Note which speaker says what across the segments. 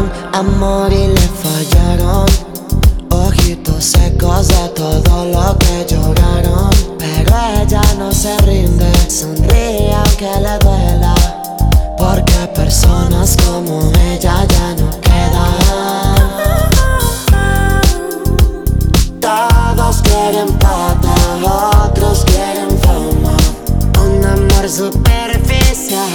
Speaker 1: llamaron amor y le fallaron. Ojitos secos de todo lo que lloraron. Pero ella no se rinde, sonríe aunque le duela, porque personas como ella ya no quedan. Todos quieren plata, otros quieren fama, un amor superficial.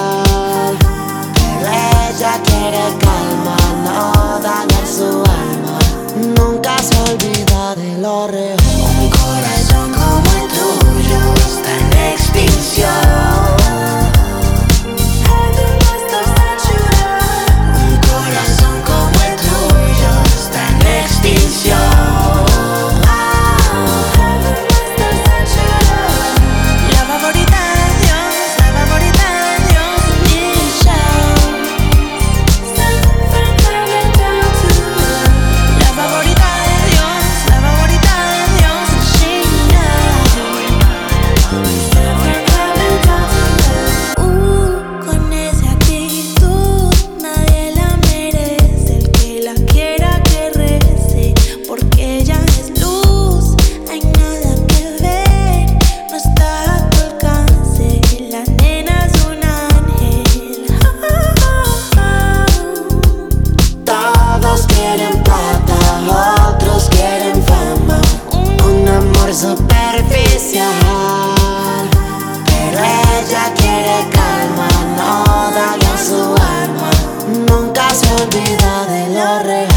Speaker 1: Pero ella quiere calma, no dañar su alma, nunca se olvida de lo real.
Speaker 2: Un corazón como el tuyo está en extinción. Un corazón como el tuyo está en extinción. La favorita de Dios, la favorita de Dios, Michelle. La favorita de Dios, la favorita de Dios, Sheila. Con esa actitud nadie la merece. El que la quiera que rece, porque ella es luz, hay nada que ver, no está a tu alcance. La nena es un ángel.
Speaker 1: Todos quieren plata, otros quieren fama, un amor superficial. Pero ella quiere calma, no daña su alma, nunca se olvida de lo real.